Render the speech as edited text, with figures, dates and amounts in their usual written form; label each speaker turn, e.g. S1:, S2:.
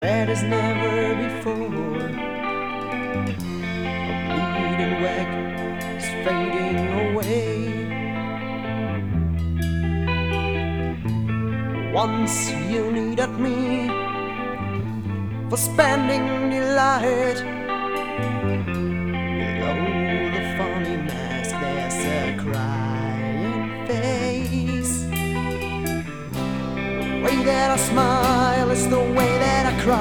S1: Red as never before. A bleeding wreck is fading away. Once you needed me for spending delight. Below the funny mask there's a crying face. The way that I smile is the way